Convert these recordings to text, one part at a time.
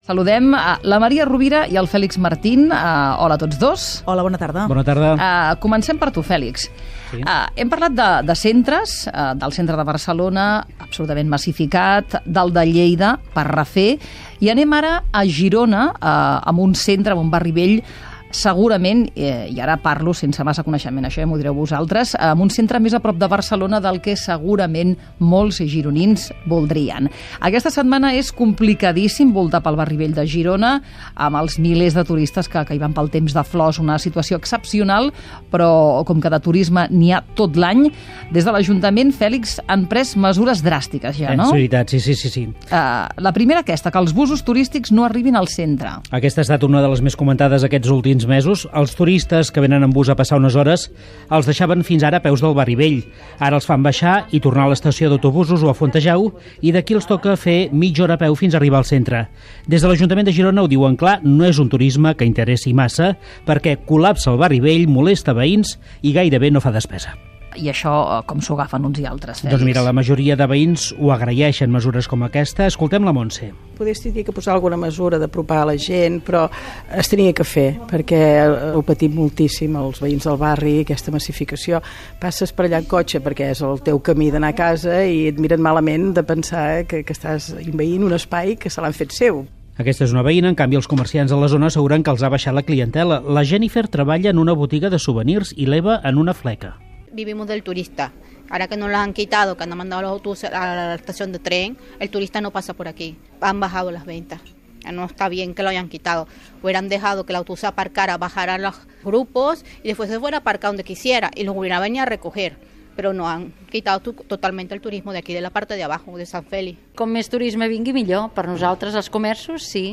Saludem la Maria Rovira i el Fèlix Martín. Hola a tots dos. Hola, bona tarda. Bona tarda. Comencem per tu, Fèlix. Sí. Hem parlat de centres, del centre de Barcelona, absolutament massificat, del de Lleida, per refer, i anem ara a Girona, amb un centre, amb un barri vell, segurament, i ara parlo sense massa coneixement, això ja m'ho direu vosaltres, amb un centre més a prop de Barcelona del que segurament molts gironins voldrien. Aquesta setmana és complicadíssim voltar pel barri vell de Girona, amb els milers de turistes que hi van pel temps de flors, una situació excepcional, però com que de turisme n'hi ha tot l'any, des de l'Ajuntament, Fèlix, han pres mesures dràstiques ja, no? És veritat, sí. La primera aquesta, que els busos turístics no arribin al centre. Aquesta ha estat una de les més comentades aquests últims mesos. Els turistes que venen en bus a passar unes hores els deixaven fins ara a peus del barri vell. Ara els fan baixar i tornar a l'estació d'autobusos o a Fontejau, i d'aquí els toca fer mitja hora a peu fins a arribar al centre. Des de l'Ajuntament de Girona ho diuen clar, no és un turisme que interessi massa, perquè col·lapsa el barri vell, molesta veïns i gairebé no fa despesa. I això com s'ho agafen uns i altres, Fèlix? Doncs mira, la majoria de veïns ho agraeixen, mesures com aquesta. Escoltem la Montse. Podries dir que posar alguna mesura d'apropar a la gent, però es tenia que fer, perquè ho patim moltíssim els veïns del barri, aquesta massificació. Passes per allà en cotxe perquè és el teu camí d'anar a casa i et miren malament de pensar que estàs envaint un espai que se l'han fet seu. Aquesta és una veïna, en canvi els comerciants de la zona asseguren que els ha baixat la clientela. La Jennifer treballa en una botiga de souvenirs i l'Eva en una fleca. Vivimos del turista. Ahora que nos lo han quitado, que han mandado los autobuses a la estación de tren, el turista no pasa por aquí. Han bajado las ventas. No está bien que lo hayan quitado. Hubieran dejado que el autobús aparcara, bajara los grupos y después se fuera a aparcar donde quisiera y los hubiera venido a recoger. Però no, han quitado totalment el turisme d'aquí, de la part de abajo, de Sant Fèlix. Com més turisme vingui, millor. Per nosaltres, els comerços, sí.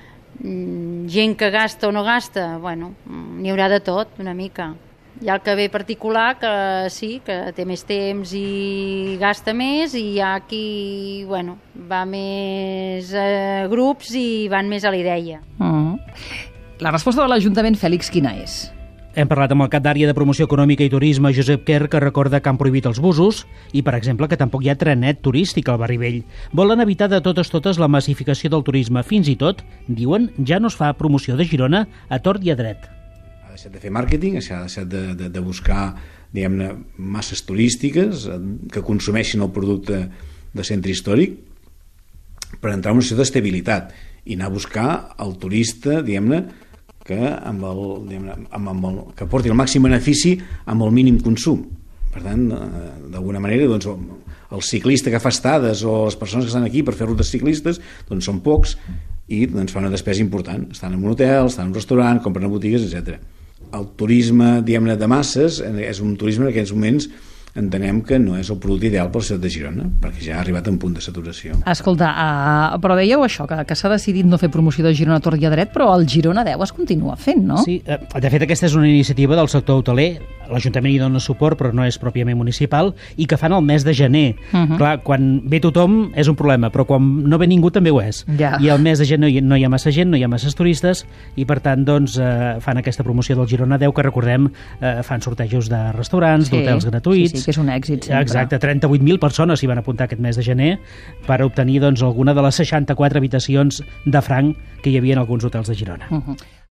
Gent que gasta o no gasta, bueno, n'hi haurà de tot, una mica. Hi ha el que ve particular, que sí, que té més temps i gasta més, i hi ha qui, bueno, va més a grups i van més a la idea. La resposta de l'Ajuntament, Fèlix, quina és? Hem parlat amb el cap d'àrea de promoció econòmica i turisme, Josep Quer, que recorda que han prohibit els busos i, per exemple, que tampoc hi ha trenet turístic al barri vell. Volen evitar de totes la massificació del turisme. Fins i tot, diuen, ja no es fa promoció de Girona a tort i a dret. Ha deixat de fer màrqueting, ha deixat de buscar, diguem-ne, masses turístiques que consumeixin el producte de centre històric per entrar en una situació d'estabilitat i anar a buscar el turista, diguem-ne, que porti el màxim benefici amb el mínim consum. Per tant, d'alguna manera, doncs, el ciclista que fa estades o les persones que estan aquí per fer rutes ciclistes doncs són pocs i doncs, fa una despesa important. Estan en un hotel, estan en un restaurant, compren a botigues, etc. El turisme, diguem-ne, de masses és un turisme en aquests moments entenem que no és el producte ideal per la ciutat de Girona, perquè ja ha arribat a un punt de saturació. Escolta, però dèieu això, que s'ha decidit no fer promoció de Girona a tort i a dret, però el Girona 10 es continua fent, no? Sí, de fet aquesta és una iniciativa del sector hoteler, l'Ajuntament hi dona suport però no és pròpiament municipal, i que fan el mes de gener. Clar, quan ve tothom és un problema, però quan no ve ningú també ho és. Ja. I al mes de gener no hi ha massa gent, no hi ha masses turistes, i per tant doncs, fan aquesta promoció del Girona 10, que recordem fan sortejos de restaurants, d'hotels gratuïts. Sí, que és un èxit sempre. Exacte, 38.000 persones s'hi van apuntar aquest mes de gener per obtenir doncs, alguna de les 64 habitacions de franc que hi havia en alguns hotels de Girona.